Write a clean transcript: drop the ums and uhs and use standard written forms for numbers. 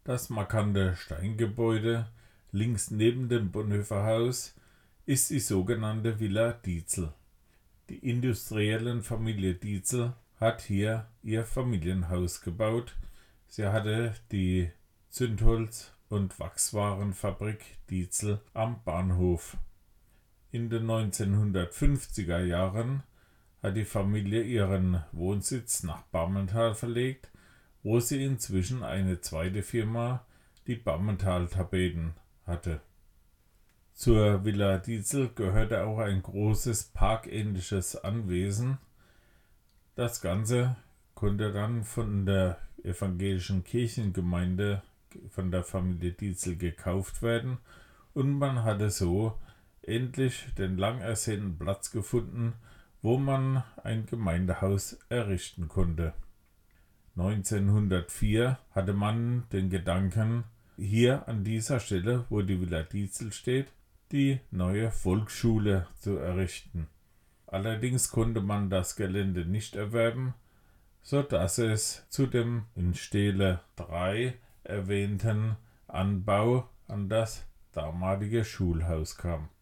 Das markante Steingebäude links neben dem Bonhoeffer Haus ist die sogenannte Villa Dietzel. Die industriellen Familie Dietzel hat hier ihr Familienhaus gebaut. Sie hatte die Zündholz- und Wachswarenfabrik Dietzel am Bahnhof. In den 1950er Jahren hat die Familie ihren Wohnsitz nach Bammental verlegt, wo sie inzwischen eine zweite Firma, die Bammental Tapeten, hatte. Zur Villa Dietzel gehörte auch ein großes parkähnliches Anwesen. Das Ganze konnte dann von der evangelischen Kirchengemeinde von der Familie Dietzel gekauft werden und man hatte so endlich den lang ersehnten Platz gefunden, wo man ein Gemeindehaus errichten konnte. 1904 hatte man den Gedanken, hier an dieser Stelle, wo die Villa Dietzel steht, die neue Volksschule zu errichten. Allerdings konnte man das Gelände nicht erwerben, so dass es zu dem in Stele 3 erwähnten Anbau an das damalige Schulhaus kam.